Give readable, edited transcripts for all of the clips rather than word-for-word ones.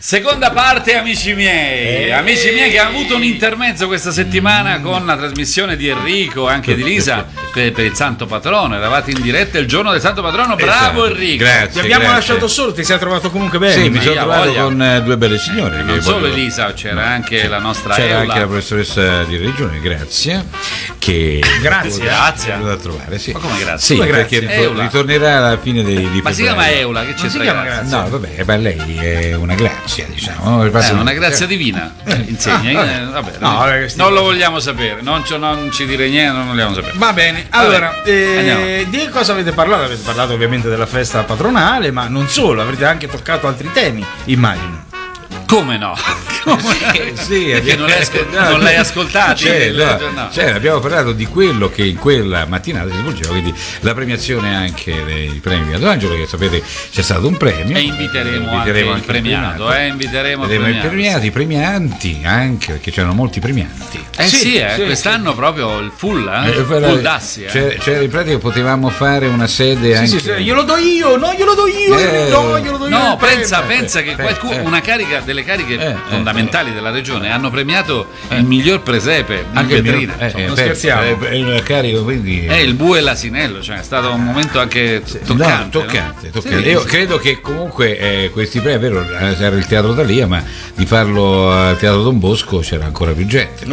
Seconda parte, amici miei, che ha avuto un intermezzo questa settimana con la trasmissione di Enrico, anche di Lisa, per il Santo Patrono. Eravate in diretta il giorno del Santo Patrono, bravo Enrico. Grazie. Ti abbiamo lasciato solo, ti sei trovato comunque bene. Sì, mi sono trovato con due belle signore. Non solo Elisa, c'era anche la nostra c'era Eula. anche la professoressa di religione, Grazia, che Grazie. è venuta a trovare. Sì. Ma come grazie? Sì, Come perché Eula. ritornerà alla fine di febbraio. Ma si chiama Eula, che c'è? si chiama Grazia? No, vabbè, ma lei è una grazia, diciamo. Una grazia divina, insegna. Vabbè, non lo vogliamo sapere, non ci dire niente, non vogliamo sapere. Va bene, allora, andiamo. di cosa avete parlato? Avete parlato ovviamente della festa patronale, ma non solo, avrete anche toccato altri temi, immagino. Come no? Sì, Perché non l'hai ascoltato? Abbiamo parlato di quello che in quella mattinata si svolgeva, quindi la premiazione anche dei premi Michelangelo, che sapete c'è stato un premio. E inviteremo anche il premiato, inviteremo il premiato, i premianti anche, perché c'erano molti premianti. Sì, quest'anno proprio il full dassi. In pratica potevamo fare una sede anche. Sì, glielo do io, glielo do io. No, pensa che qualcuno, una carica delle cariche fondamentali della regione hanno premiato il miglior presepe in vetrina. Non scherziamo. È una carica, quindi il bue e l'asinello, cioè è stato un momento anche toccante. Toccante. Io credo che comunque questi premi, è vero, era il Teatro Thalia, ma di farlo al Teatro Don Bosco c'era ancora più gente.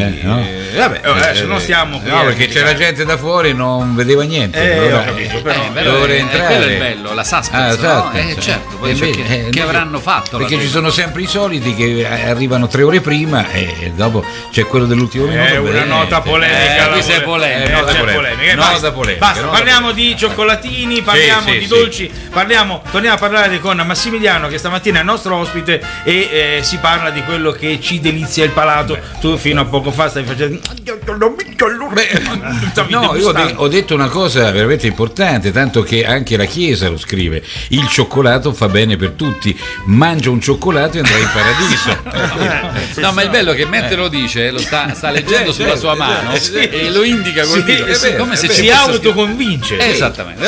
Adesso non stiamo qui. No, perché c'era gente da fuori e non vedeva niente. Ho capito, però quello è il bello, la suspense, no? Certo, poi che avranno fatto? Perché ci sono sempre i soliti che arrivano 3 ore prima e dopo c'è quello dell'ultimo minuto. È una nota polemica. Questa è polemica. Nota polemica. Basta, parliamo di cioccolatini, parliamo di dolci, torniamo a parlare con Massimiliano, che stamattina è il nostro ospite, e si parla di quello che ci delizia il palato. Tu fino a poco fa stavi facendo no, io ho detto una cosa veramente importante, tanto che anche la Chiesa lo scrive: il cioccolato fa bene per tutti, mangia un cioccolato e andrai in paradiso. No, ma il bello è che mentre lo dice, lo sta leggendo sulla sua mano e lo indica col dito, come se si autoconvince. Esattamente.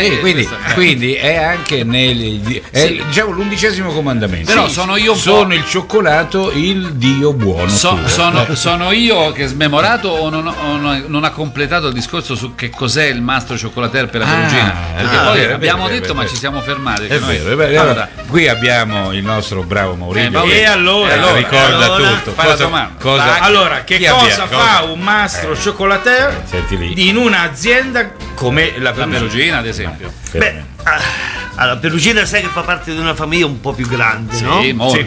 Quindi è anche diciamo l'11° comandamento. Però sono io il cioccolato il Dio buono. Sono io che smemorato o non ha completato il discorso su che cos'è il mastro cioccolatere per la Perugina? Perché poi abbiamo detto, ma ci siamo fermati. È vero. Allora, qui abbiamo il nostro bravo Maurizio. E allora ricorda tutto. Allora, che cosa fa un mastro cioccolatere in un'azienda come la Perugina, ad esempio? Allora, Perugina sai che fa parte di una famiglia un po' più grande, no?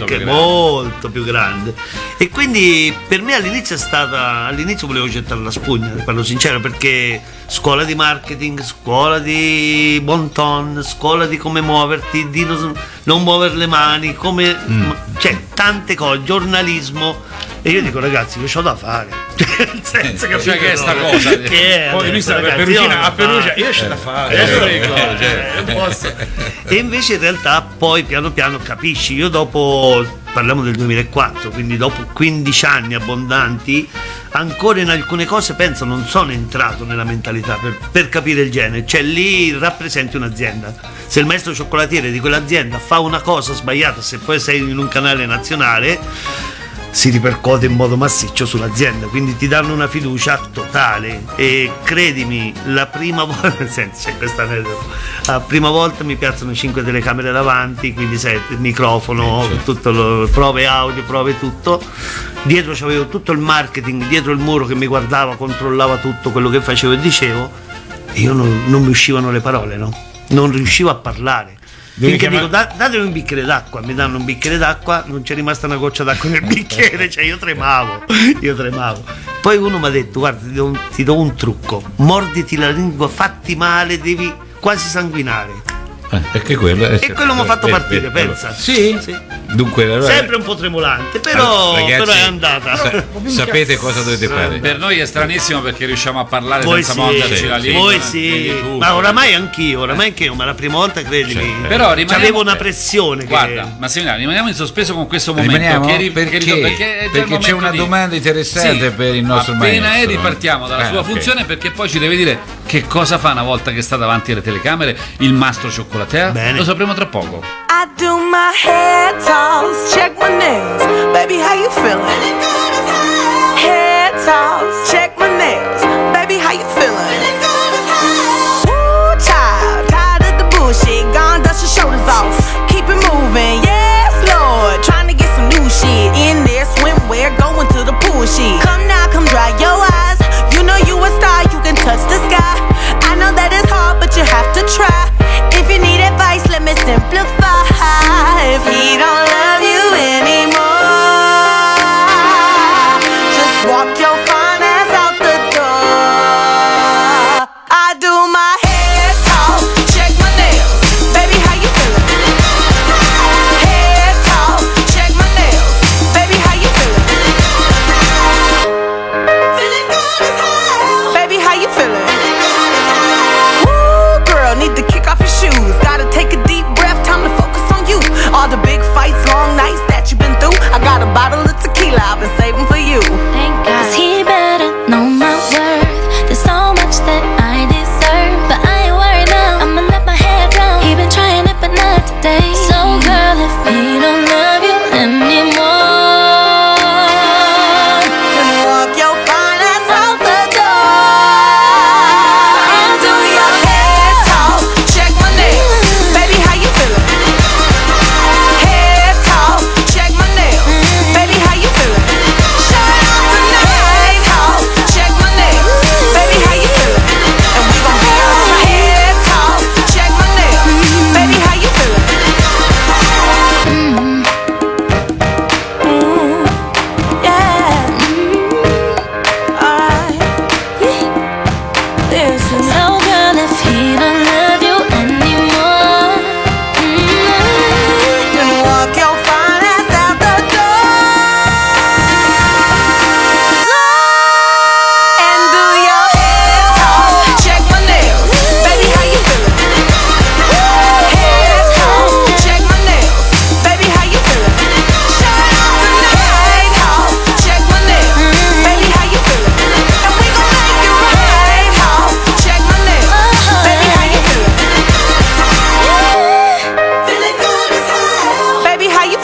Molto più grande. E quindi per me all'inizio volevo gettare la spugna, parlo sincero, perché scuola di marketing, scuola di bon ton, scuola di come muoverti, di non muovere le mani, cioè tante cose, giornalismo. E io dico, ragazzi, che c'ho da fare? Nel senso che è sta cosa? Poi lui sta a Perugia, io c'ho da fare. Non posso. E invece in realtà poi piano piano capisci. Io parliamo del 2004, quindi dopo 15 anni abbondanti, ancora in alcune cose penso non sono entrato nella mentalità per capire il genere. Cioè lì rappresenti un'azienda. Se il maestro cioccolatiere di quell'azienda fa una cosa sbagliata, se poi sei in un canale nazionale, si ripercuote in modo massiccio sull'azienda, quindi ti danno una fiducia totale. E credimi, la prima volta, nel senso, c'è questa aneddoto, la prima volta mi piazzano 5 telecamere davanti, quindi sai, il microfono, tutto prove audio, prove tutto. Dietro c'avevo tutto il marketing, dietro il muro che mi guardava, controllava tutto quello che facevo e dicevo, e io non mi uscivano le parole, no? Non riuscivo a parlare. Finché dico, datemi un bicchiere d'acqua, mi danno un bicchiere d'acqua, non c'è rimasta una goccia d'acqua nel bicchiere, cioè io tremavo. Poi uno mi ha detto, guarda, ti do un trucco, morditi la lingua, fatti male, devi quasi sanguinare. Perché quello mi ha fatto partire, pensa. Sì. Dunque, sempre un po' tremolante, però, ragazzi, però è andata. Sapete cosa dovete fare? Per noi è stranissimo perché riusciamo a parlare senza morderci la lingua. Voi sì, ma oramai anch'io, ma la prima volta credimi. Però avevo una pressione. Guarda, Massimiliano, rimaniamo in sospeso con questo momento. Perché c'è una domanda interessante per il nostro maestro. Appena ripartiamo dalla sua funzione, perché poi ci deve dire che cosa fa una volta che sta davanti alle telecamere il mastro cioccolatier. Lo sapremo tra poco. I do my hair toss,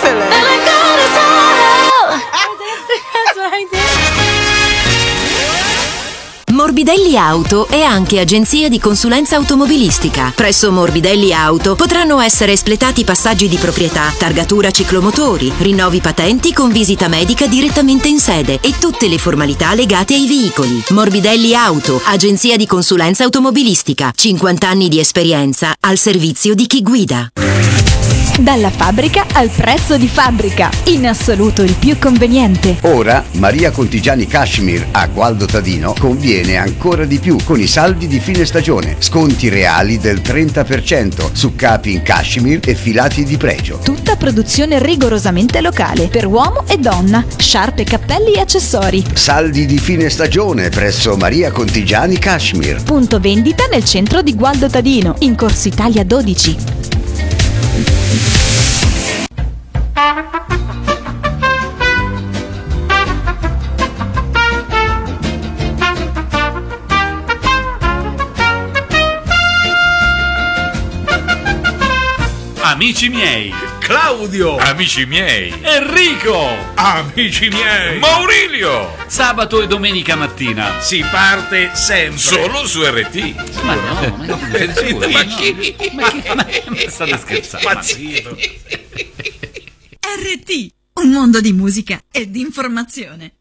feeling. And I got us Morbidelli Auto è anche agenzia di consulenza automobilistica. Presso Morbidelli Auto potranno essere espletati passaggi di proprietà, targatura ciclomotori, rinnovi patenti con visita medica direttamente in sede e tutte le formalità legate ai veicoli. Morbidelli Auto, agenzia di consulenza automobilistica. 50 anni di esperienza al servizio di chi guida. Dalla fabbrica al prezzo di fabbrica, in assoluto il più conveniente. Ora Maria Contigiani Cashmere a Gualdo Tadino conviene ancora di più con i saldi di fine stagione. Sconti reali del 30% su capi in cashmere e filati di pregio. Tutta produzione rigorosamente locale per uomo e donna, sciarpe, cappelli e accessori. Saldi di fine stagione presso Maria Contigiani Cashmere. Punto vendita nel centro di Gualdo Tadino, in Corso Italia 12. Amici miei, Claudio, Amici miei, Enrico, amici miei, Maurilio, sabato e domenica mattina. si parte sempre. solo su RT. Ma no, ma siete sicuri? Ma chi? Ma state scherzando? Impazzito. RT, un mondo di musica e di informazione.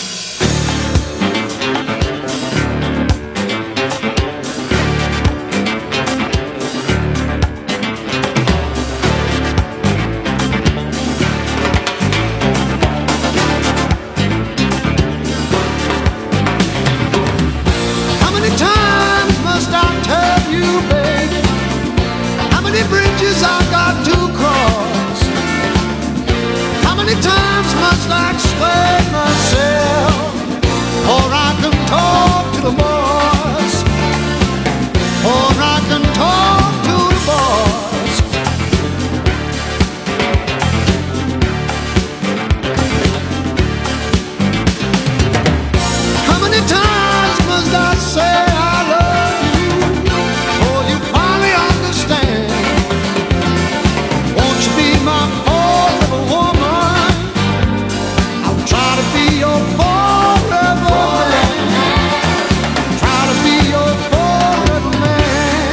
How many times must I tell you, baby? How many bridges I got to cross? How many times must I explain myself? Or I can talk to the boss. Or I can talk to the boss. How many times must I say I love you before you finally understand? Won't you be my forever woman? I'll try to be your forever man. Try to be your forever man.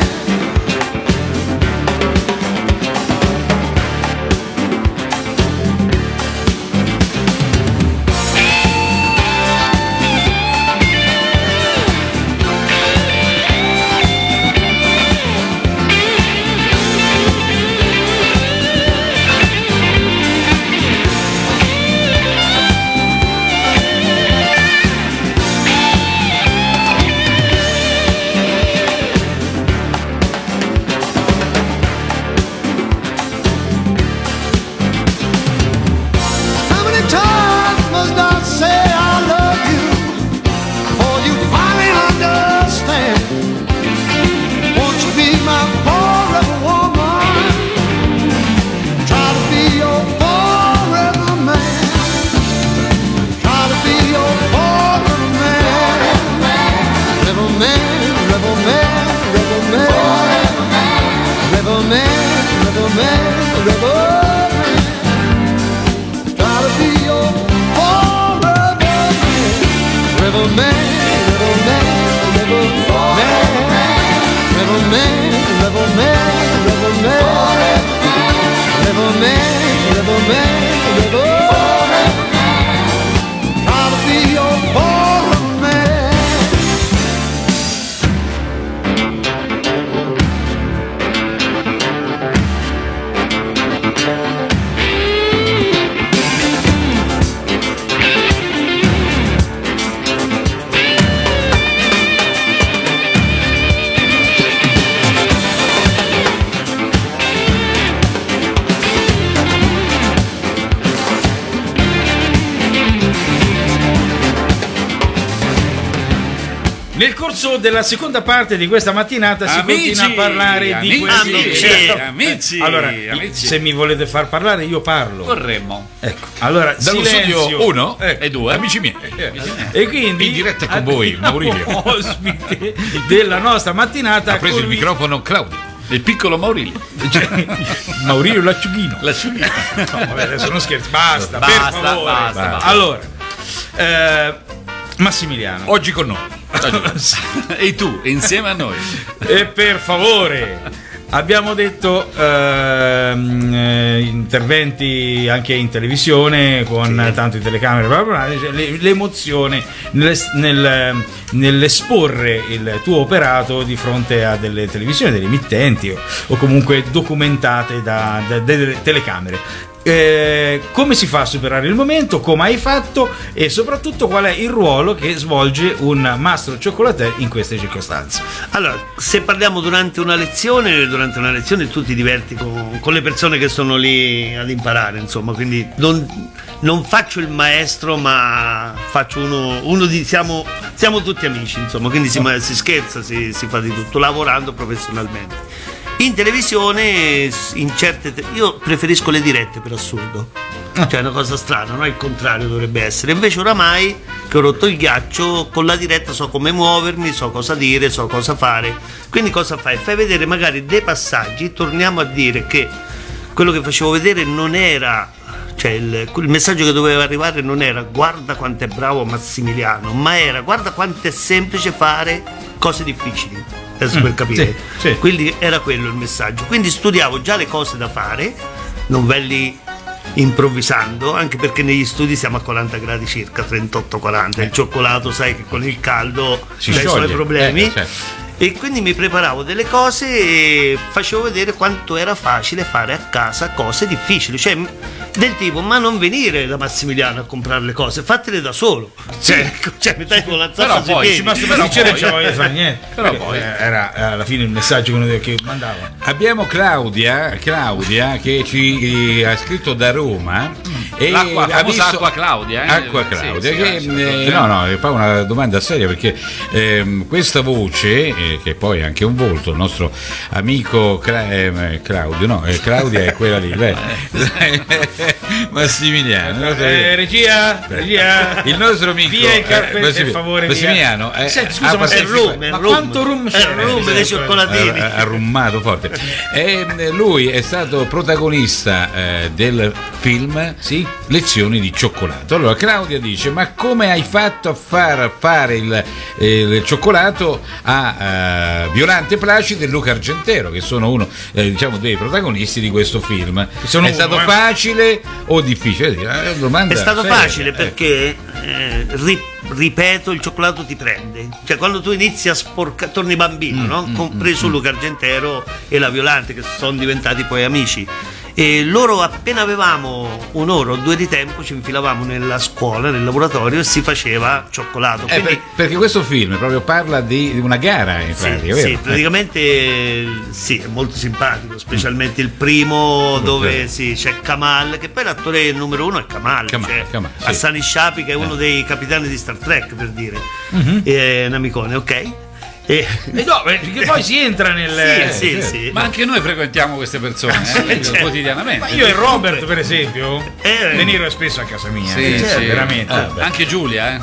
How many times must I say I love you before you finally understand? Won't you be my forever woman? Try to be your forever man. Try to be your forever man. Rebel man, rebel man, rebel man. Rebel man, rebel man, rebel man. Try to be your forever man. Rebel man, rebel man, rebel man. Rebel man, rebel man, rebel man. Rebel man, rebel man, rebel man. Try to be your forever man. Nel corso della seconda parte di questa mattinata si Amici, continua a parlare di questi amici, Allora, amici. se mi volete far parlare io parlo. Vorremmo. Ecco. Allora, Dallo silenzio. studio 1 E 2. Amici miei. E quindi In diretta con voi, abbiamo Maurilio. ospite della nostra mattinata Ha preso il con lui- microfono Claudio. Il piccolo Maurilio. Maurilio l'acciughino. L'acciughino. No, vabbè, adesso non scherzo, basta, per favore. basta. Allora, Massimiliano, Oggi con noi. E tu, insieme a noi. e per favore, abbiamo detto interventi anche in televisione con tante telecamere, bla bla bla, l'emozione nell'esporre il tuo operato di fronte a delle televisioni, delle emittenti o comunque documentate da delle telecamere. Come si fa a superare il momento, come hai fatto e soprattutto qual è il ruolo che svolge un mastro cioccolatier in queste circostanze? Allora, se parliamo durante una lezione tu ti diverti con le persone che sono lì ad imparare, insomma, quindi non faccio il maestro, ma faccio uno di siamo tutti amici, insomma, quindi si scherza, si fa di tutto, lavorando professionalmente. In televisione, io preferisco le dirette, per assurdo, cioè è una cosa strana, no? Il contrario dovrebbe essere. Invece oramai che ho rotto il ghiaccio, con la diretta so come muovermi, so cosa dire, so cosa fare. Quindi cosa fai? Fai vedere magari dei passaggi, torniamo a dire che quello che facevo vedere non era, cioè il messaggio che doveva arrivare non era guarda quanto è bravo Massimiliano, ma era guarda quanto è semplice fare cose difficili. Adesso per capire, sì. Quindi era quello il messaggio. Quindi studiavo già le cose da fare, non ve li improvvisando, anche perché negli studi siamo a 40 gradi circa, 38-40. Il cioccolato sai che con il caldo sono i problemi. Certo. E quindi mi preparavo delle cose e facevo vedere quanto era facile fare a casa cose difficili, cioè del tipo ma non venire da Massimiliano a comprare le cose, fatele da solo, cioè mi dai con la Però poi non c'è voglia di fare niente. Però poi era alla fine il messaggio che mandava. Abbiamo Claudia che ci ha scritto da Roma e L'acqua, ha famosa Acqua Claudia, Acqua Claudia Sì, che assolutamente. fa una domanda seria, perché questa voce che poi è anche un volto, il nostro amico Claudia è quella lì, Massimiliano, regia, il nostro amico via il carpetto, per favore, Massimiliano senti, scusa, ma quanto rum c'è? Il rum dei cioccolatini. ha rummato forte. Lui è stato protagonista del film Lezioni di cioccolato. Allora Claudia dice: ma come hai fatto a fare il cioccolato a Violante Placido e Luca Argentero, che sono uno dei protagonisti di questo film? È stato facile o difficile? È stato facile perché ripeto, il cioccolato ti prende, cioè quando tu inizi a sporcare, torni bambino, no? Compreso Luca Argentero e la Violante, che sono diventati poi amici. E loro, appena avevamo un'ora o due di tempo, ci infilavamo nella scuola, nel laboratorio, e si faceva cioccolato. Quindi, perché questo film proprio parla di una gara, in pratica, vero? Sì, praticamente sì, è molto simpatico, specialmente il primo, dove c'è Kamal, che poi l'attore numero uno è Kamal, Kamal, sì. Hassan Ishapi, che è uno dei capitani di Star Trek, per dire, è un amicone, ok? No, perché poi si entra nel sì. Ma anche noi frequentiamo queste persone quotidianamente. Ma io e Robert, per esempio, venire spesso a casa mia, veramente. Anche Giulia,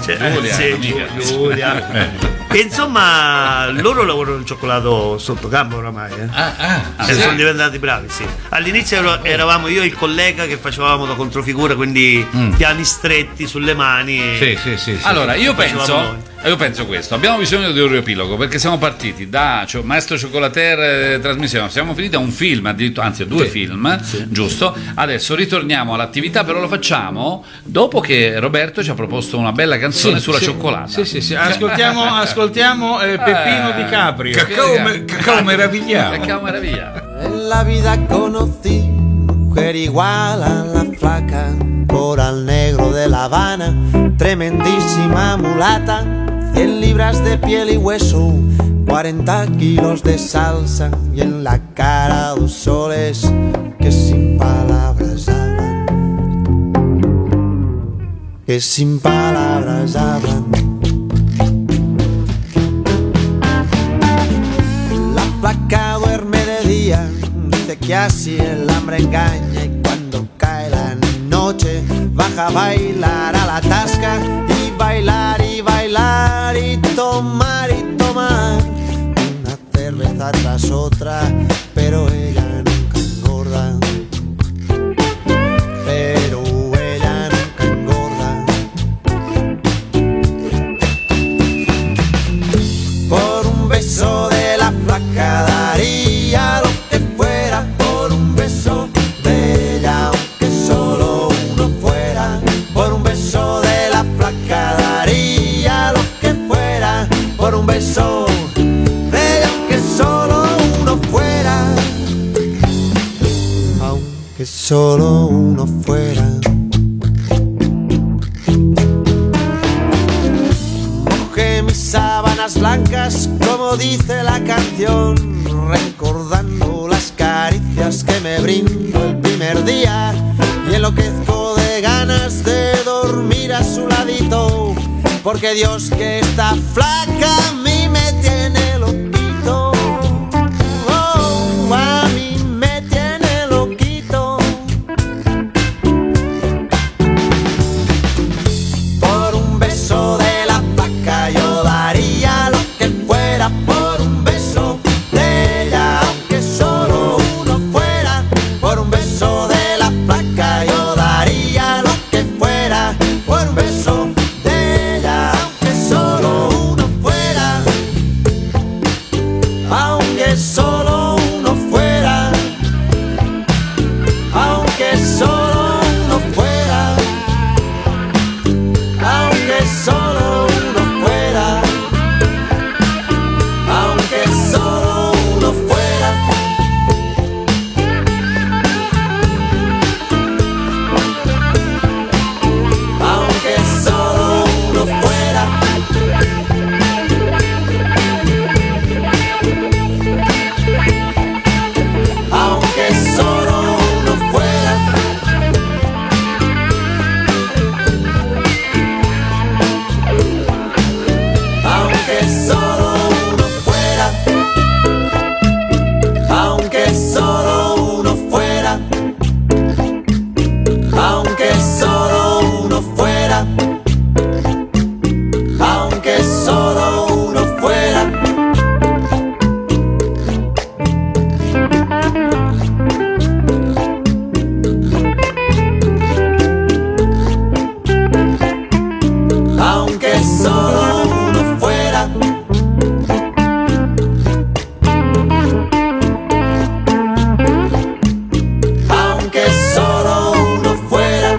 Giulia. E insomma, loro lavorano il cioccolato sotto campo oramai. Sono diventati bravi, sì. All'inizio eravamo io e il collega che facevamo da controfigura, quindi piani stretti sulle mani. Sì. Allora, io penso questo: abbiamo bisogno di un riepilogo, perché siamo partiti da Maestro Cioccolatier trasmissione, siamo finiti a un film, addirittura, anzi a due film, giusto? Adesso ritorniamo all'attività, però lo facciamo dopo che Roberto ci ha proposto una bella canzone sulla cioccolata. Sì. Ascoltiamo Peppino Di Caprio. Cacao meravigliato. Cacao meravigliato. En la vida conocí mujer igual a la flaca, coral negro de La Habana, tremendísima mulata, 100 libras de piel y hueso, 40 kilos de salsa y en la cara 2 soles que sin palabras hablan, que sin palabras hablan. La flaca duerme de día, dice que así el hambre engaña, y cuando cae la noche baja a bailar a la tasca, y bailar y bailar y tomar una cerveza pieza tras otra, pero ella nunca engorda. Pero ella nunca engorda. Por un beso de la flaca daría lo que fuera, por un beso de ella, aunque solo uno fuera. Por un beso de la flaca daría lo que fuera, por un beso de ella, aunque solo uno fuera. Aunque solo uno fuera. Mojé mis sábanas blancas, como dice la canción, recordando las caricias que me brindó el primer día, y enloquezco de ganas de dormir a su ladito, porque Dios que está flaca a mí me tiene loquito. Oh, a mí me tiene loquito. Por un beso de la flaca yo daría lo que fuera, por un beso de ella, aunque solo uno fuera. Por un beso de la flaca yo daría lo que fuera, por un beso de ella, aunque solo uno fuera. Aunque solo uno fuera. Aunque solo uno fuera. Aunque solo uno fuera. Aunque solo uno fuera. Aunque solo uno fuera. Aunque solo uno fuera. Aunque solo uno fuera. Aunque solo uno fuera. Aunque solo uno fuera. Aunque solo uno fuera. Aunque solo uno fuera. Aunque solo uno fuera.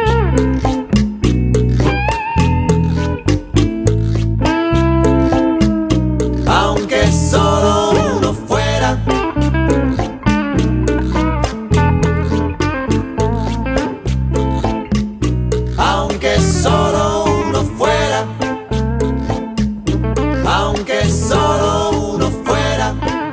Aunque solo uno fuera. Aunque solo uno fuera. Aunque solo uno fuera.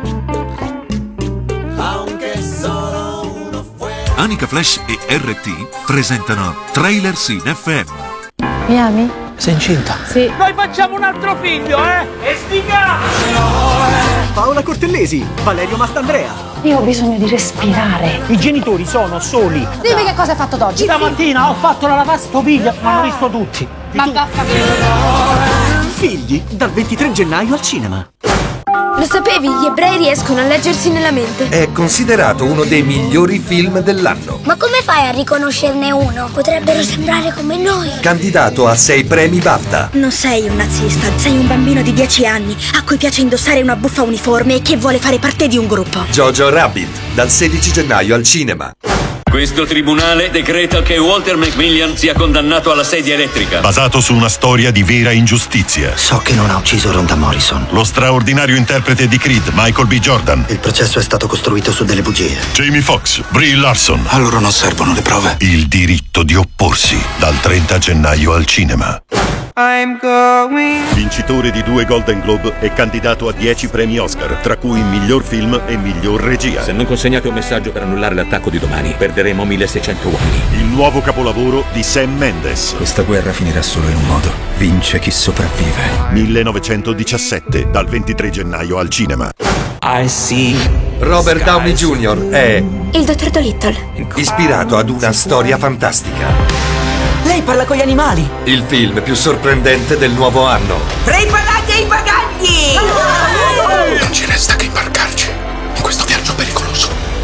Aunque solo uno fuera. Anica Flash e RT presentano Trailers in FM. Mi ami? Sei incinta? Sì. Noi facciamo un altro figlio, E sti cazzi! Paola Cortellesi, Valerio Mastandrea. Io ho bisogno di respirare. I genitori sono soli. Dimmi che cosa hai fatto d'oggi. Stamattina ho fatto la lavastoviglie, ma hanno visto tutti. Ma vaffanculo. Figli, dal 23 gennaio al cinema. Lo sapevi? Gli ebrei riescono a leggersi nella mente. È considerato uno dei migliori film dell'anno. Ma come fai a riconoscerne uno? Potrebbero sembrare come noi. Candidato a 6 premi BAFTA. Non sei un nazista, sei un bambino di 10 anni a cui piace indossare una buffa uniforme e che vuole fare parte di un gruppo. Jojo Rabbit, dal 16 gennaio al cinema. Questo tribunale decreta che Walter Macmillan sia condannato alla sedia elettrica. Basato su una storia di vera ingiustizia. So che non ha ucciso Rhonda Morrison. Lo straordinario interprete di Creed, Michael B. Jordan. Il processo è stato costruito su delle bugie. Jamie Foxx, Brie Larson. A loro non servono le prove. Il diritto di opporsi, dal 30 gennaio al cinema. I'm going. Vincitore di 2 Golden Globe e candidato a 10 premi Oscar, tra cui miglior film e miglior regia. Se non consegnate un messaggio per annullare l'attacco di domani, perderemo 1600 uomini. Il nuovo capolavoro di Sam Mendes. Questa guerra finirà solo in un modo. Vince chi sopravvive. 1917, dal 23 gennaio al cinema. I see. Robert Downey Jr. è Il dottor Dolittle. ispirato ad una storia fantastica. Lei parla con gli animali. Il film più sorprendente del nuovo anno. Preparate i bagagli! Non ci resta che imbarcarsi.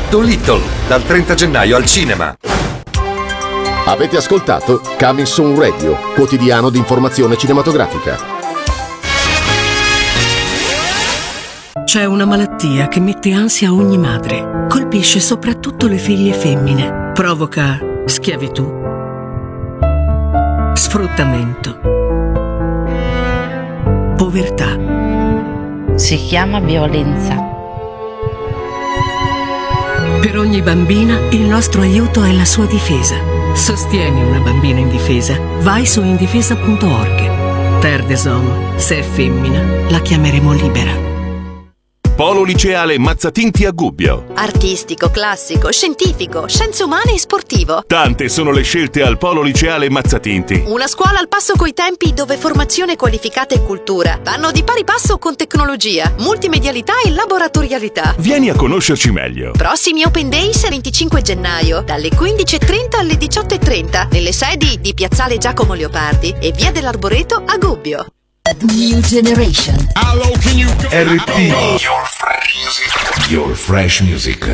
Dolittle, dal 30 gennaio al cinema. Avete ascoltato Coming Soon Radio, quotidiano di informazione cinematografica. C'è una malattia che mette ansia a ogni madre. Colpisce soprattutto le figlie femmine. Provoca schiavitù, sfruttamento, povertà. Si chiama violenza. Per ogni bambina il nostro aiuto è la sua difesa. Sostieni una bambina indifesa. Vai su indifesa.org. Terre des Hommes, se è femmina, la chiameremo libera. Polo liceale Mazzatinti a Gubbio. Artistico, classico, scientifico, scienze umane e sportivo. Tante sono le scelte al Polo liceale Mazzatinti. Una scuola al passo coi tempi dove formazione qualificata e cultura vanno di pari passo con tecnologia, multimedialità e laboratorialità. Vieni a conoscerci meglio. Prossimi Open Days 25 gennaio, dalle 15.30 alle 18.30, nelle sedi di Piazzale Giacomo Leopardi e Via dell'Arboreto a Gubbio. New Generation. RT. Your fresh music.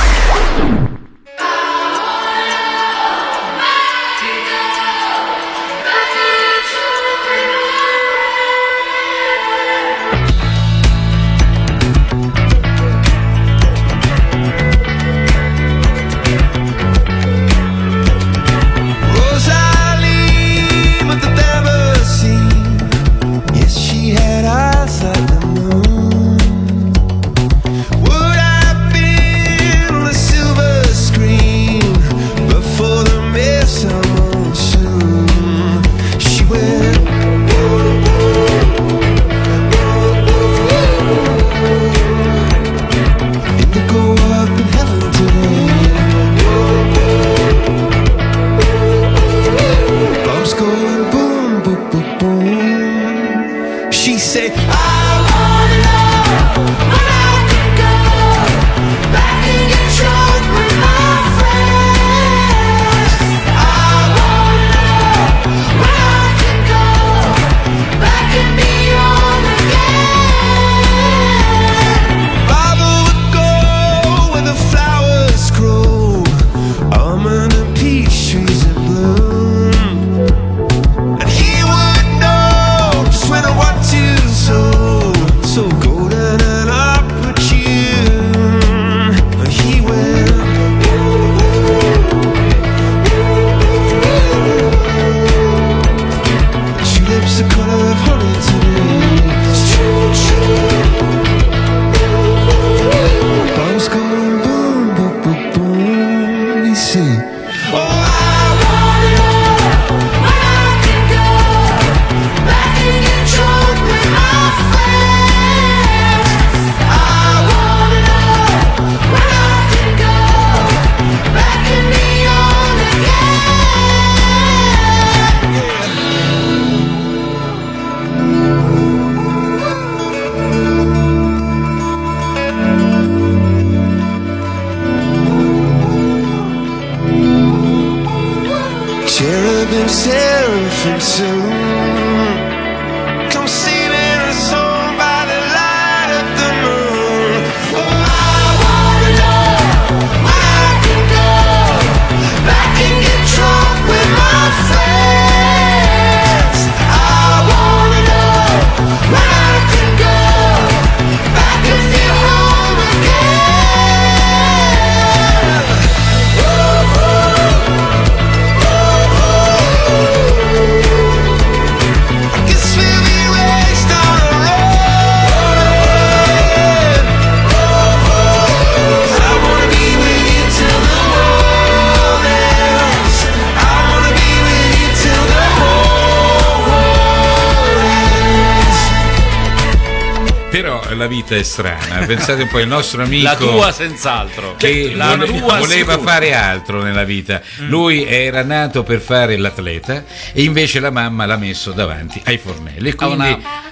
La vita è strana, pensate un po', il nostro amico, la tua senz'altro, che voleva fare altro nella vita. Lui era nato per fare l'atleta e invece la mamma l'ha messo davanti ai fornelli e quindi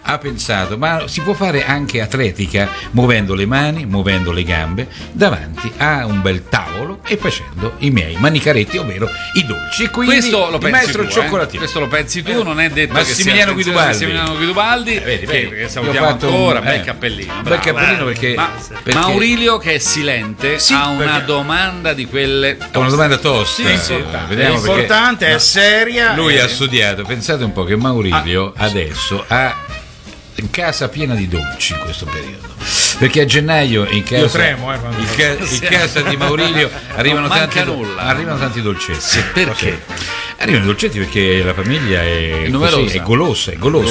ha pensato, ma si può fare anche atletica muovendo le mani, muovendo le gambe davanti a un bel tavolo e facendo i miei manicaretti, ovvero i dolci. E quindi questo lo il pensi maestro tu, cioccolatino. Questo lo pensi tu, non è detto Massimiliano che sia Guidubaldi. Guidubaldi, vedi, che salutiamo ancora, bel cappellino. Bel cappellino perché Maurilio, che è silente, ha una domanda di quelle toste. Una domanda tosta. Vediamo, è importante, è seria. Lui ha studiato, pensate un po' che Maurilio adesso ha casa piena di dolci in questo periodo, perché a gennaio in casa, io tremo, in casa di Maurilio arrivano tanti dolcetti. Perché? Arrivano i dolcetti perché la famiglia è numerosa, golosa.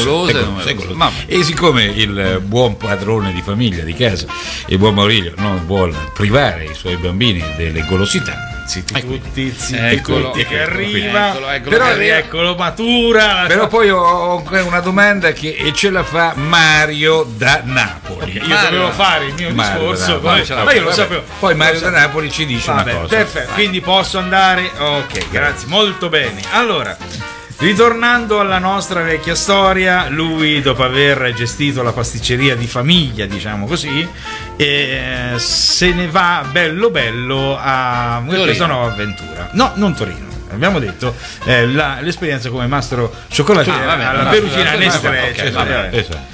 E siccome il buon padrone di famiglia di casa, il buon Maurilio, non vuole privare i suoi bambini delle golosità, tutti eccolo che arriva, eccolo matura. Però poi ho una domanda che ce la fa Mario da Napoli. Io dovevo fare il mio discorso, ma io lo sapevo. Poi Mario da Napoli ci dice una cosa. Perfetto, quindi posso andare? Ok, grazie, molto bene. Allora, ritornando alla nostra vecchia storia, lui, dopo aver gestito la pasticceria di famiglia, diciamo così, se ne va bello a questa nuova avventura. No, non Torino. Abbiamo detto l'esperienza come mastro cioccolatiero alla Perugina Nestlé.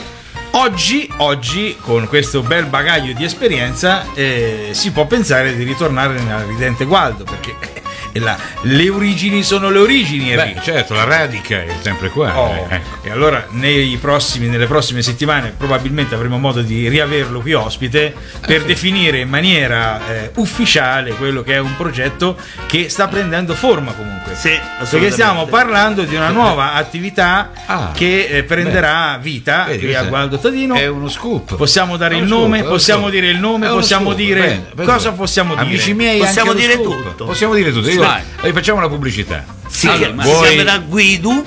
Oggi, con questo bel bagaglio di esperienza, si può pensare di ritornare nella ridente Gualdo, perché le origini sono le origini, Enrico. Certo, la radica è sempre qua. E allora nelle prossime settimane probabilmente avremo modo di riaverlo qui ospite per definire in maniera ufficiale quello che è un progetto che sta prendendo forma comunque. Sì, perché stiamo parlando di una nuova attività che prenderà vita qui a Gualdo Tadino. È uno scoop. Possiamo dare il nome, possiamo dire il nome, possiamo dire cosa possiamo dire. Amici miei, possiamo dire tutto. tutto. Possiamo dire tutto. Facciamo la pubblicità. Si chiamerà Guido.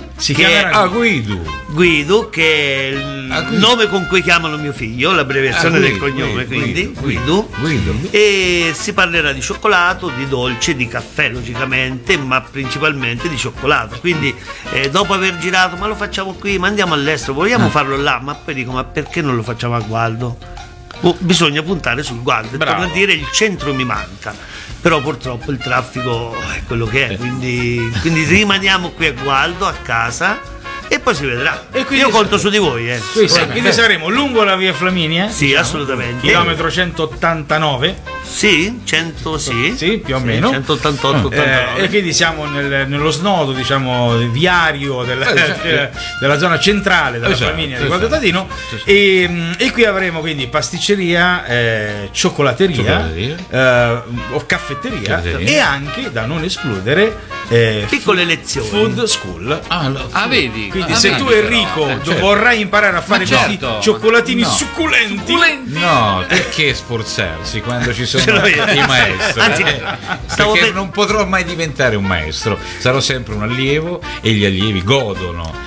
Guido, che è il nome con cui chiamano mio figlio, l'abbreviazione del cognome, quindi Guido. E si parlerà di cioccolato, di dolce, di caffè logicamente, ma principalmente di cioccolato. Quindi dopo aver girato, ma lo facciamo qui, ma andiamo all'estero, vogliamo farlo là, ma poi dico, ma perché non lo facciamo a Gualdo? Bisogna puntare sul Gualdo. Torno a dire, il centro mi manca, però purtroppo il traffico è quello che è, quindi rimaniamo qui a Gualdo, a casa, e poi si vedrà. E io conto su di voi. Quindi saremo lungo la via Flaminia? Sì, diciamo, assolutamente. Chilometro 189? Sì, 100 sì. Sì, più o meno. 188, 89. E quindi siamo nello snodo, diciamo, viario della zona centrale della Flaminia di Gualdo Tadino. E qui avremo quindi pasticceria, cioccolateria. O caffetteria, e anche, da non escludere, piccole lezioni, food school. Vedi? Quindi se tu, Enrico, vorrai imparare a fare questi cioccolatini succulenti, no, perché sforzarsi quando ci sono i maestri? Anzi, perché non potrò mai diventare un maestro, sarò sempre un allievo e gli allievi godono.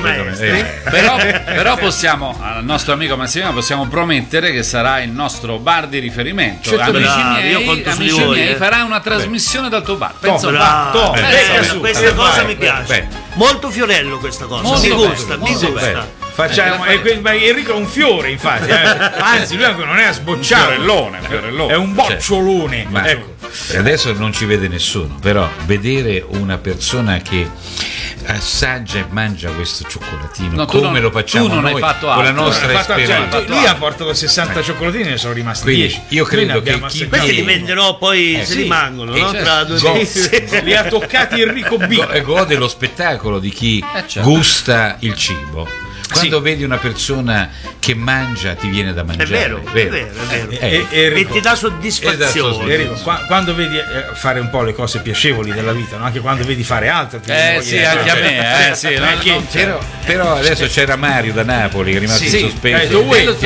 Però possiamo, al nostro amico Massimiliano, possiamo promettere che sarà il nostro bar di riferimento. Amici miei, farà una trasmissione dal tuo bar. Questa cosa mi piace. Molto Fiorello questa cosa. Mi gusta. Facciamo, Enrico è un fiore, infatti, anzi lui anche non è a sbocciare, è un bocciolone. Ecco. Adesso non ci vede nessuno, però vedere una persona che assaggia e mangia questo cioccolatino come lo facciamo tu non noi hai fatto con la nostra esperienza. Lui ha portato 60 cioccolatini, ne sono rimasti 10. Io credo che questi li venderò poi se rimangono, no? Tra 2 mesi. Li ha toccati Enrico B. Gode lo spettacolo di chi gusta il cibo. Quando vedi una persona che mangia, ti viene da mangiare. È vero. E ti dà soddisfazione. Enrico, quando vedi fare un po' le cose piacevoli della vita, no? Anche quando vedi fare altro. Anche a me. Però adesso c'era Mario da Napoli che è rimasto sospeso.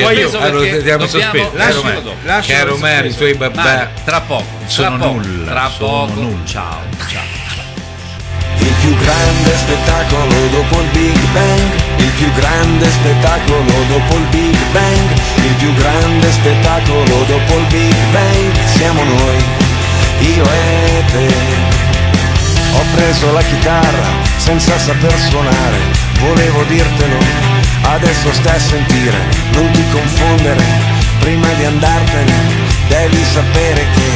Caro Mario, i tuoi babà tra poco sono nulla. Tra poco. Ciao. Il più grande spettacolo dopo il Big Bang, il più grande spettacolo dopo il Big Bang, il più grande spettacolo dopo il Big Bang, siamo noi, io e te. Ho preso la chitarra senza saper suonare, volevo dirtelo, adesso stai a sentire, non ti confondere, prima di andartene devi sapere che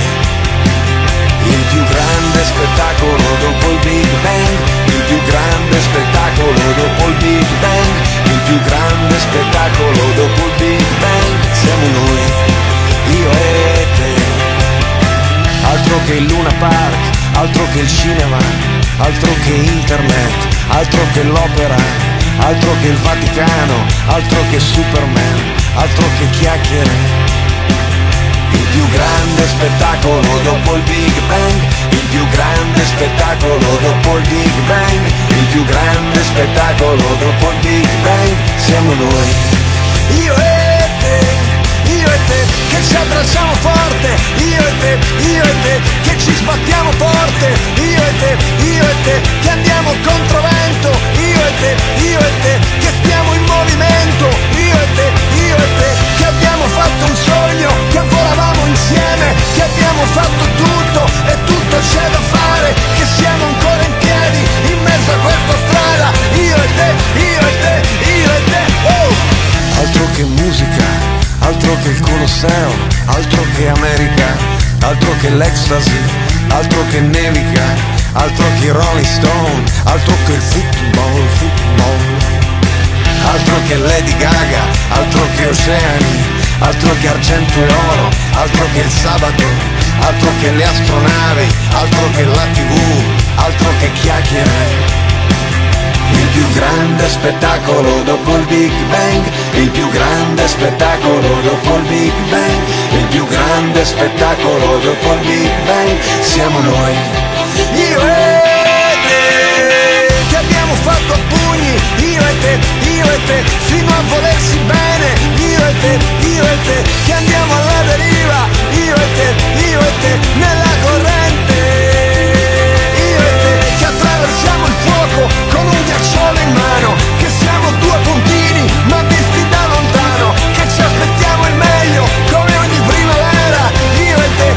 il più grande spettacolo dopo il Big Bang, il più grande spettacolo dopo il Big Bang, il più grande spettacolo dopo il Big Bang, siamo noi, io e te. Altro che il Luna Park, altro che il cinema, altro che internet, altro che l'opera, altro che il Vaticano, altro che Superman, altro che chiacchiere. Il più grande spettacolo dopo il Big Bang, il più grande spettacolo dopo il Big Bang, il più grande spettacolo dopo il Big Bang, siamo noi, io e te, che ci abbracciamo forte, io e te, che ci sbattiamo forte, io e te, che andiamo controvento, io e te, che stiamo in movimento, io e te, che abbiamo fatto un sogno, che volavamo insieme, che abbiamo fatto tutto e tutto c'è da fare, che siamo ancora in piedi in mezzo a questa strada, io e te, oh! Altro che musica, altro che il Colosseo, altro che America, altro che l'ecstasy, altro che nevica, altro che i Rolling Stone, altro che il football, altro che Lady Gaga, altro che oceani, altro che argento e oro, altro che il sabato, altro che le astronavi, altro che la TV, altro che chiacchiere. Il più grande spettacolo dopo il Big Bang, il più grande spettacolo dopo il Big Bang, il più grande spettacolo dopo il Big Bang, siamo noi, io e te, che abbiamo fatto a pugni, io e te, fino a volersi bene, io e te, che andiamo alla deriva, io e te, nella corrente, io e te, che attraversiamo il fuoco con un ghiacciolo in mano, che siamo due puntini ma visti da lontano, che ci aspettiamo il meglio come ogni primavera, io e te,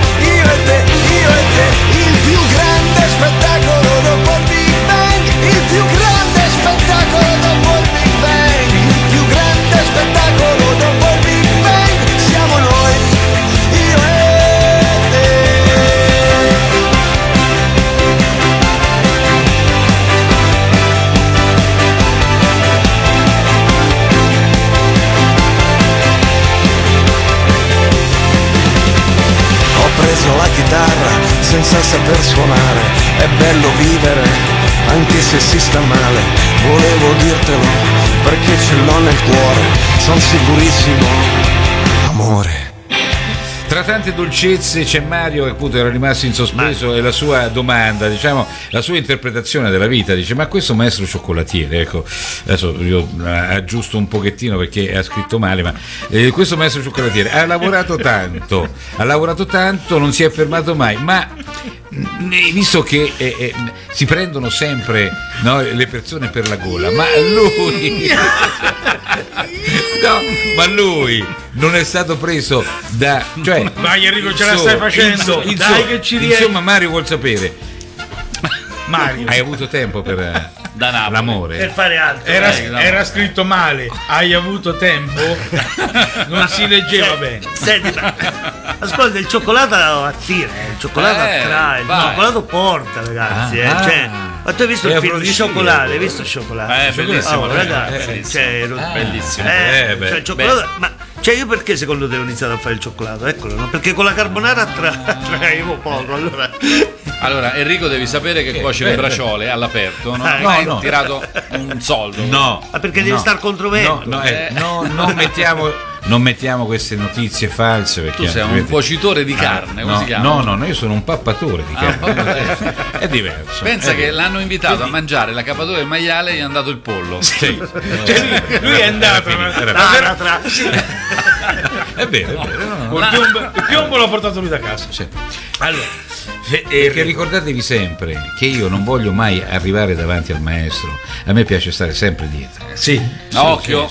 il più grande spettacolo dopo il Big Bang, il più grande spettacolo dopo il Big Bang, il più grande spettacolo dopo il Big Bang, siamo noi, io e te. Ho preso la chitarra senza saper suonare, è bello vivere anche se si sta male, volevo dirtelo perché ce l'ho nel cuore, son sicurissimo, amore. Tra tante dolcezze c'è Mario che appunto era rimasto in sospeso, e la sua domanda, diciamo, la sua interpretazione della vita, dice: ma questo maestro cioccolatiere, ecco, adesso io aggiusto un pochettino perché ha scritto male, ma questo maestro cioccolatiere ha lavorato tanto, non si è fermato mai, ma visto che si prendono sempre, no, le persone per la gola, ma lui non è stato preso da, cioè, vai Enrico, ce la stai facendo, dai che ci riesci. Insomma, Mario vuol sapere, Mario, hai avuto tempo per l'amore? Per fare altro. Era scritto male, hai avuto tempo? Non si leggeva bene. Senti, ascolta, il cioccolato attira, il cioccolato attrae, il cioccolato porta, ragazzi. Cioè, ma tu hai visto il film di Cioccolato? Hai visto il Cioccolato? Bellissimo, ragazzi, bellissimo. Cioè, il cioccolato, ma cioè, io perché secondo te ho iniziato a fare il cioccolato? Eccolo, no? Perché con la carbonara attraevo poco, Allora, Enrico, devi sapere che cuoci le braciole all'aperto, non hai tirato un soldo. No. Ma perché devi star contro vento? Non mettiamo queste notizie false, perché tu sei un cuocitore di carne, come si chiama? No, io sono un pappatore di carne. È diverso. Pensa che l'hanno invitato a mangiare la capatura del maiale e gli hanno dato il pollo. Sì. Lui è andato è vero. Il piombo l'ha portato lui da casa. Sì. Allora, perché ricordatevi sempre che io non voglio mai arrivare davanti al maestro, a me piace stare sempre dietro. Occhio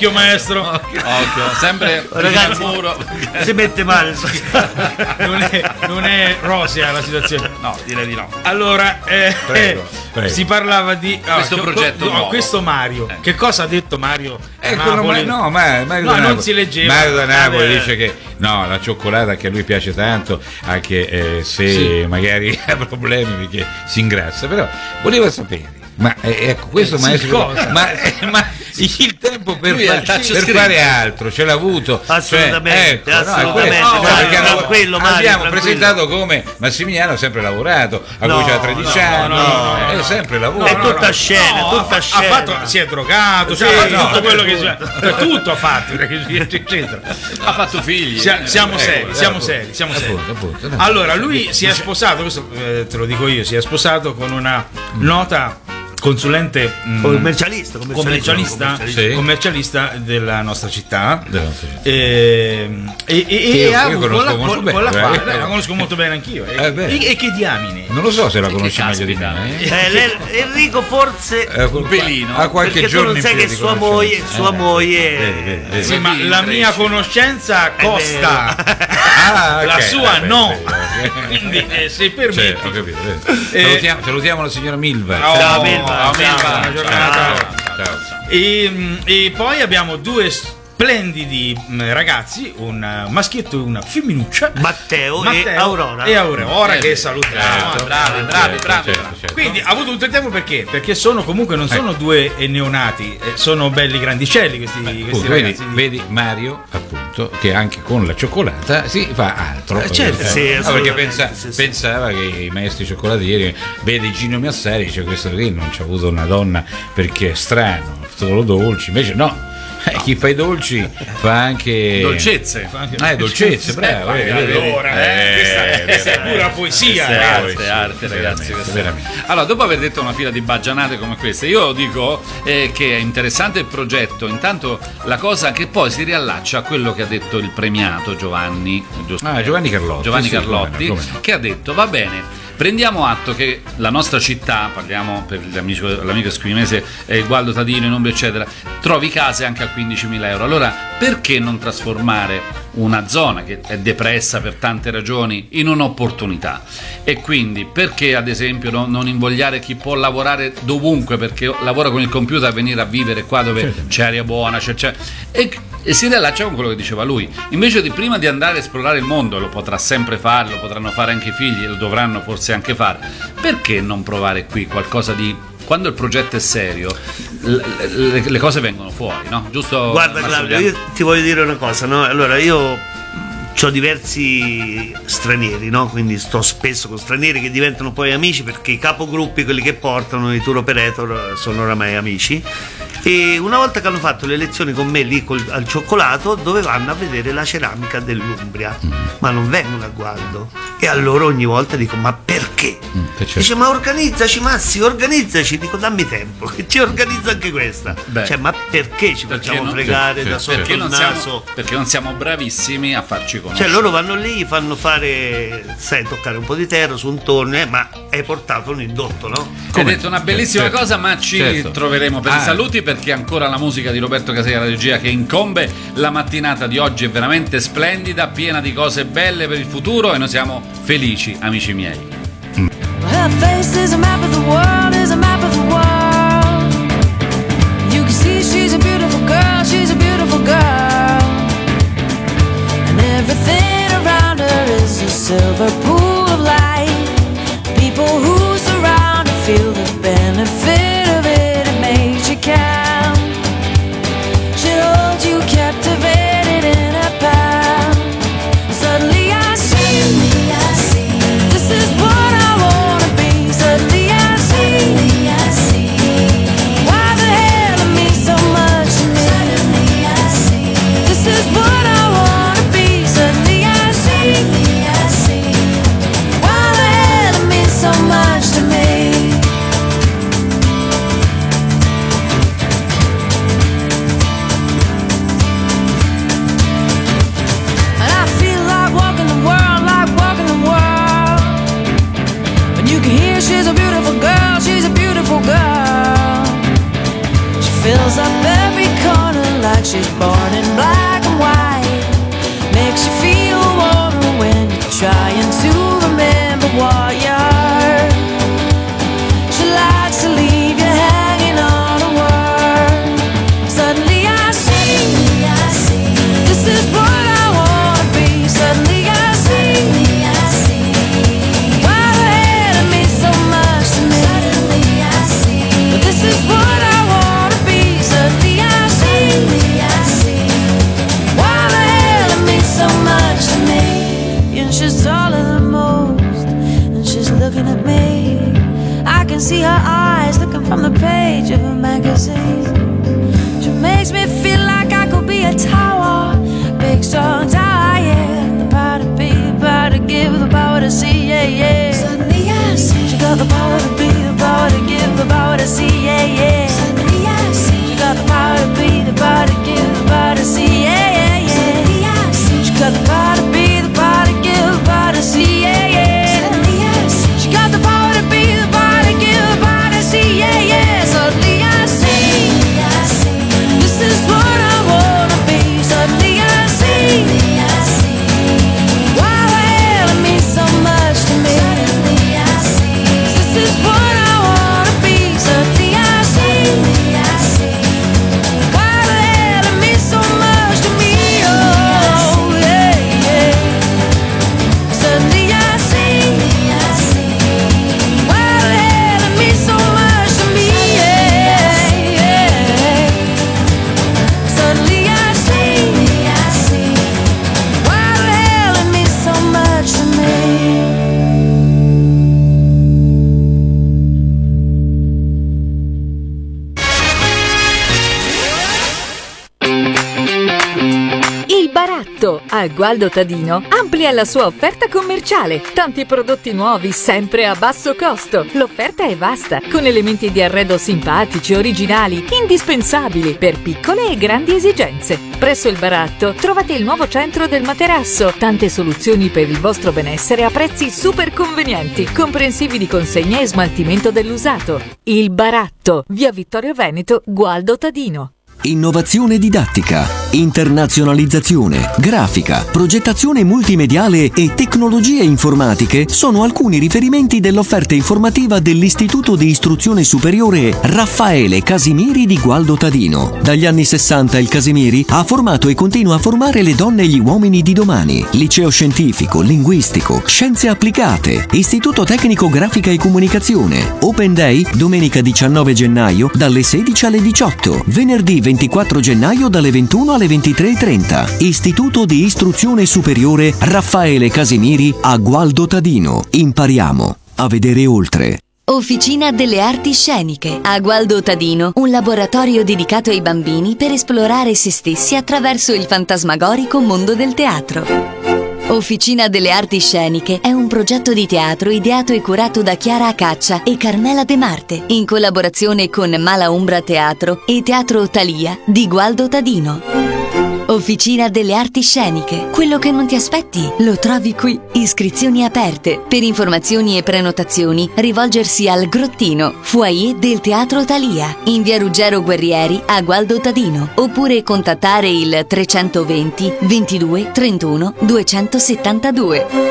maestro, occhio, sempre ragazzi, al muro. Si mette male. non è rosea la situazione. No, direi di no. Allora, Prego. si parlava di questo progetto nuovo. questo Mario. Che cosa ha detto Mario? Mario no, da non Napoli. si leggeva. Mario da Napoli dice che la cioccolata che a lui piace tanto, anche se magari ha problemi perché si ingrassa, però voleva sapere. Ma ecco, questo maestro, ma il tempo per fare altro ce l'ha avuto, assolutamente, assolutamente. Abbiamo presentato come Massimiliano ha sempre lavorato, ha cominciato a 13 anni, è sempre lavorato. È tutta scena, tutta scena. Ha fatto, si è drogato, ha fatto tutto quello che c'è, tutto ha fatto, eccetera. Ha fatto figli. Siamo seri. Appunto. Allora, lui si è sposato, questo te lo dico io, si è sposato con una nota consulente commercialista della nostra città, io conosco molto bene, la conosco molto bene anch'io, e che diamine, non lo so se la conosci meglio di me. Enrico forse un pelino ha qualche perché giorno tu non sai che sua moglie sì, ma la mia conoscenza costa, la sua no. Quindi se permetti, ho capito. Salutiamo la signora Milva. Ciao Milva. Buona giornata. E poi abbiamo due splendidi ragazzi, un maschietto e una femminuccia, Matteo e Aurora che salutiamo. Bravi. Certo. Quindi ha avuto un tempo perché sono comunque non sono due neonati, sono belli grandicelli questi ragazzi. Vedi Mario, appunto, che anche con la cioccolata si fa altro. Perché pensava che i maestri cioccolatieri, vede Gino Massari, dice questo qui non c'ha avuto una donna perché è strano, solo dolci, invece no. Chi fa i dolci fa anche dolcezze. Dolcezze, bravo. Allora, questa è pura poesia. Arte, ragazzi. Veramente. Allora, dopo aver detto una fila di baggianate come queste, io dico che è interessante il progetto. Intanto la cosa che poi si riallaccia a quello che ha detto il premiato Giovanni Carlotti, che ha detto: va bene, prendiamo atto che la nostra città, parliamo per l'amico esquimese Gualdo Tadino in Umbria eccetera, trovi case anche a 15.000 euro. Allora perché non trasformare una zona che è depressa per tante ragioni in un'opportunità? E quindi perché ad esempio non invogliare chi può lavorare dovunque, perché lavora con il computer, a venire a vivere qua dove c'è aria buona, e si riallaccia con quello che diceva lui. Invece di prima di andare a esplorare il mondo, lo potrà sempre fare, lo potranno fare anche i figli, lo dovranno forse anche fare, perché non provare qui qualcosa di... Quando il progetto è serio, le cose vengono fuori, no? Giusto? Guarda Claudio, io ti voglio dire una cosa, no? Allora io ho diversi stranieri, no? Quindi sto spesso con stranieri che diventano poi amici, perché i capogruppi, quelli che portano i tour operator, sono oramai amici. E una volta che hanno fatto le lezioni con me lì al cioccolato, dove vanno a vedere la ceramica dell'Umbria, ma non vengono a Gualdo. E allora ogni volta dico: ma perché? Dice: ma organizzaci Massi, organizzaci. Dico: dammi tempo, che ci organizza anche questa. Ma perché ci facciamo fregare da sotto il naso? Perché non siamo bravissimi a farci conoscere. Loro vanno lì, fanno fare, toccare un po' di terra su un torno, ma hai portato un indotto, no? Hai detto una bellissima cosa, ma ci troveremo per i saluti, perché ancora la musica di Roberto Casella, la regia, che incombe. La mattinata di oggi è veramente splendida, piena di cose belle per il futuro, e noi siamo felici, amici miei. Her face is a map of the world, is a map of the world. You can see she's a beautiful girl, she's a beautiful girl. And everything around her is a silver pool of light. People who surround her feel the benefit of it, it makes you count. She holds you captivated in her palm. Suddenly I see, this is what I wanna be. Suddenly I see, why the hell it means so much to me. Suddenly I see, this is what I wanna be. Suddenly I see, why the hell it means so much to me. And I feel like walking the world, like walking the world. When you can hear she's a beautiful girl, she's a beautiful girl. She fills up every corner like she's born in black and white. Makes you feel warmer when you're trying to eyes looking from the page of a magazine. She makes me feel like I could be a tower, big strong tower, yeah. The power to be, the power to give, the power to see, yeah, yeah. Suddenly I see. She got the power to be, the power to give, the power to see, yeah, yeah. Suddenly I see. She got the power to be, the power to give, the power to see, yeah, yeah, yeah. Suddenly I see. She got the power to be, the power to give, the power to see, yeah, yeah. Suddenly I see. She got the power to be, the power to give, the power to see, yeah, yeah. Suddenly I see. This is what I wanna be. Suddenly I see. Why the hell it means so much to me. Suddenly I see. This is what I wanna be. Suddenly I see. Why the hell it means so much to me. Oh yeah, yeah. Suddenly I see. Why the hell it means so much to me. Yeah, yeah. Suddenly I see. Why the hell it means so much to me. Il Baratto a Gualdo Tadino amplia la sua offerta commerciale. Tanti prodotti nuovi sempre a basso costo. L'offerta è vasta, con elementi di arredo simpatici, originali, indispensabili per piccole e grandi esigenze. Presso il Baratto trovate il nuovo centro del materasso. Tante soluzioni per il vostro benessere a prezzi super convenienti, comprensivi di consegna e smaltimento dell'usato. Il Baratto, via Vittorio Veneto, Gualdo Tadino. Innovazione didattica, internazionalizzazione, grafica, progettazione multimediale e tecnologie informatiche sono alcuni riferimenti dell'offerta informativa dell'Istituto di Istruzione Superiore Raffaele Casimiri di Gualdo Tadino. Dagli anni 60 il Casimiri ha formato e continua a formare le donne e gli uomini di domani. Liceo scientifico, linguistico, scienze applicate, Istituto Tecnico Grafica e Comunicazione. Open Day domenica 19 gennaio dalle 16 alle 18, venerdì 24 gennaio dalle 21 alle 23:30. Istituto di Istruzione Superiore Raffaele Casimiri a Gualdo Tadino. Impariamo a vedere oltre. Officina delle Arti Sceniche a Gualdo Tadino, un laboratorio dedicato ai bambini per esplorare se stessi attraverso il fantasmagorico mondo del teatro. Officina delle Arti Sceniche è un progetto di teatro ideato e curato da Chiara Acaccia e Carmela De Marte, in collaborazione con Mala Umbra Teatro e Teatro Thalia di Gualdo Tadino. Officina delle Arti Sceniche. Quello che non ti aspetti lo trovi qui. Iscrizioni aperte. Per informazioni e prenotazioni rivolgersi al Grottino, foyer del Teatro Thalia, in via Ruggero Guerrieri a Gualdo Tadino, oppure contattare il 320 22 31 272.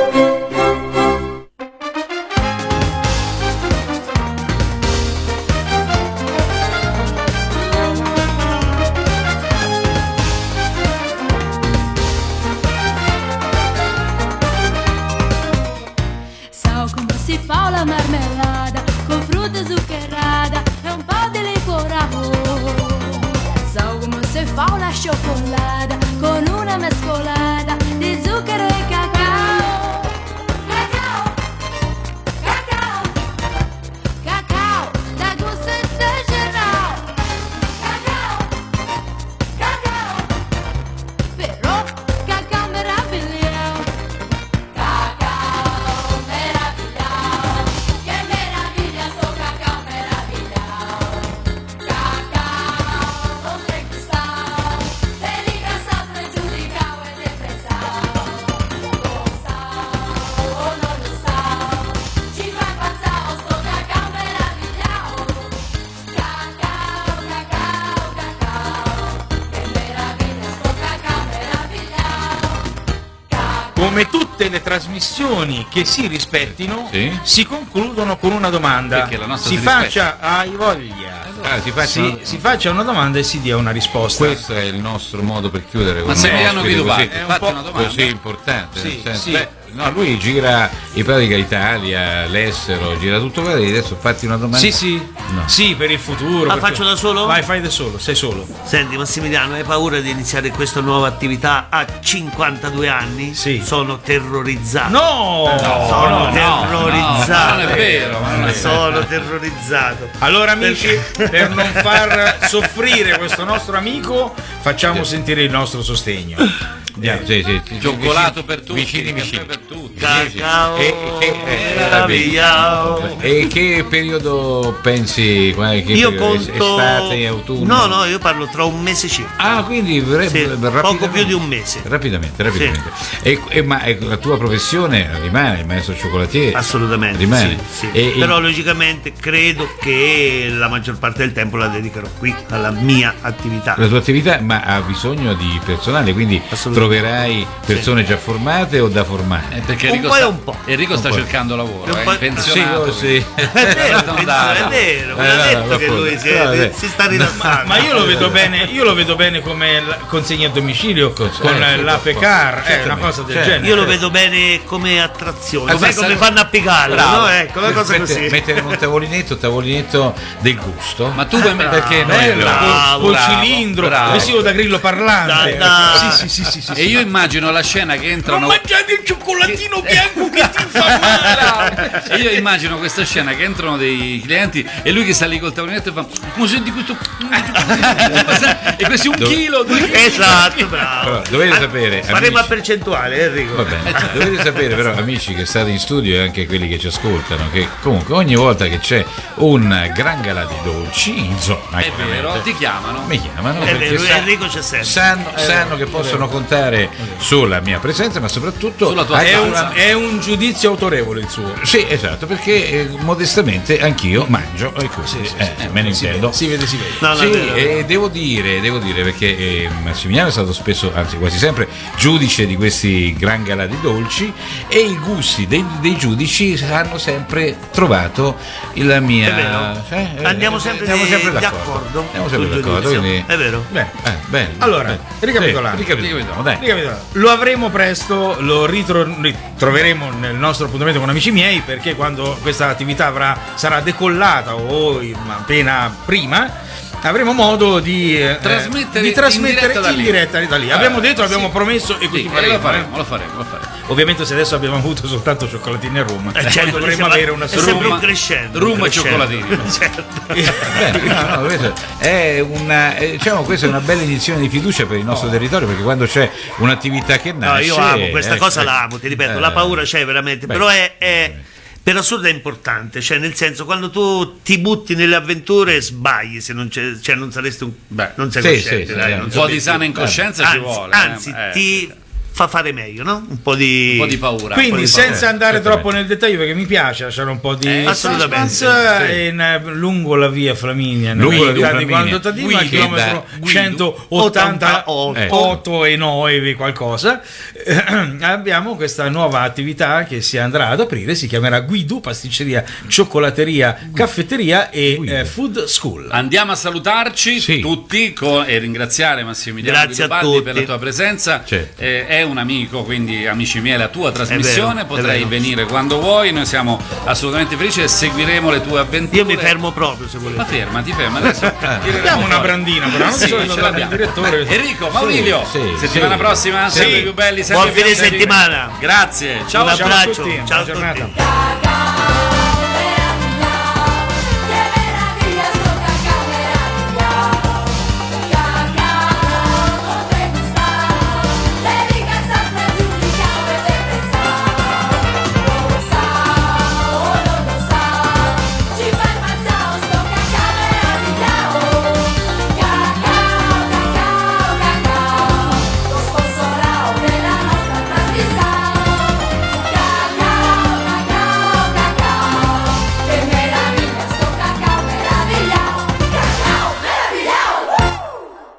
Si fa la marmellata con frutta zuccherata e un po' di liquorato. So come si fa una cioccolata con una mescolata di zucchero e cacao. Cacao, cacao, cacao, da gusto esagerato. Cacao, cacao, però cacao meraviglioso. Cacao meraviglioso, che meraviglia sto cacao meraviglioso. Cacao non te gustavo, te li cansavo, te giudicavo e te pensavo. Lo so o non lo so, ci fa passare sto cacao meraviglioso. Cacao, cacao, cacao, che meraviglia sto cacao meraviglioso. Come tutte le trasmissioni che si rispettino, si concludono con una domanda. Perché la nostra si si faccia, hai voglia. Si faccia una domanda e si dia una risposta. Questo è il nostro modo per chiudere. Ma Massimiliano Guidobatti, così, fate una domanda. così importante. Sì, nel senso, sì. No, lui gira in pratica Italia, l'estero, gira tutto per adesso. Fatti una domanda. Sì, no. Sì, per il futuro. La faccio da solo? Vai, fai da solo, sei solo. Senti Massimiliano, hai paura di iniziare questa nuova attività a 52 anni? Sì. Sono terrorizzato. No! Sono terrorizzato. Non è vero. Sono terrorizzato. Allora amici, per non far soffrire questo nostro amico, facciamo sentire il nostro sostegno. Sì. Cioccolato per tutti, vicini. per tutti. Cacao meravigliao. E che periodo pensi? Io conto estate, autunno? No, io parlo tra un mese circa. Quindi poco più di un mese. Rapidamente. Ma la tua professione rimane il maestro cioccolatiere? Assolutamente. Rimane. Sì. Però logicamente credo che la maggior parte del tempo la dedicherò qui alla mia attività. La tua attività, ma ha bisogno di personale, quindi troverai persone già formate o da formare? Perché un po' e un po'. Enrico sta cercando lavoro, è pensionato. Sì. È vero, me l'ha detto che lui si sta rilassando. Ma io lo vedo bene come consegna a domicilio con l'Ape Car, è una cosa del genere. Io lo vedo bene come attrazione, come fanno a Pigallo, no? Ecco, una cosa così. Metteremo un tavolinetto del gusto. Ma tu vuoi perché col cilindro, vestito da grillo parlante. Sì. E io immagino la scena che entrano. Non mangiate il cioccolatino bianco che ti fa male. E io immagino questa scena che entrano dei clienti e lui che sta lì col tavolinetto e fa: ma senti questo. E questi 1 chilo, 2 chili. Esatto, bravo. Allora, dovete sapere. Faremo a percentuale, Enrico. Va bene. Dovete sapere, però, amici che state in studio e anche quelli che ci ascoltano, che comunque ogni volta che c'è un gran galà di dolci in zona, è vero, ti chiamano. Mi chiamano È perché vero, Enrico c'è sempre. Sanno che possono contare sulla mia presenza, ma soprattutto sulla tua è un giudizio autorevole il suo. Sì, esatto, perché modestamente anch'io mangio e così me ne intendo. Si vede. No, e devo dire perché Massimiliano è stato spesso, anzi quasi sempre, giudice di questi gran galà di dolci, e i gusti dei giudici hanno sempre trovato la mia. Andiamo sempre d'accordo. Andiamo sempre d'accordo, quindi è vero. Bene. Allora, ricapitoliamo, dai. Lo avremo presto, lo ritroveremo nel nostro appuntamento con Amici miei, perché quando questa attività sarà decollata o appena prima avremo modo di trasmettere in diretta da lì. Abbiamo promesso e così faremo. Lo faremo. Ovviamente se adesso abbiamo avuto soltanto cioccolatini a Roma, poi dovremo avere una sempre un crescendo. Roma e cioccolatini. Diciamo questa è una bella inizione di fiducia per il nostro territorio, perché quando c'è un'attività che nasce, io amo questa cosa, la amo, ti ripeto, la paura c'è veramente, però è per assurdo è importante, cioè nel senso, quando tu ti butti nelle avventure sbagli se non c'è, cioè non saresti non sei cosciente, un po' di sana incoscienza ci vuole, anzi ti fa fare meglio, no? Un po' di paura. Quindi senza andare troppo nel dettaglio, perché mi piace lasciare un po' di assolutamente lungo la via Flaminia, quando Tadino al chilometro 188 e 9 qualcosa, abbiamo questa nuova attività che si andrà ad aprire, si chiamerà Guido, pasticceria, cioccolateria, caffetteria e food school. Andiamo a salutarci tutti e ringraziare Massimiliano Guidobaldi per la tua presenza. È un amico, quindi Amici miei, la tua trasmissione, potrai venire quando vuoi, noi siamo assolutamente felici e seguiremo le tue avventure. Io mi fermo proprio, se volete. Ma fermati adesso abbiamo una brandina, però non so il direttore. Enrico, Maurilio, settimana prossima sempre più belli, sempre buon fine settimana, grazie, ciao, un abbraccio, ciao a tutti. Ciao a tutti.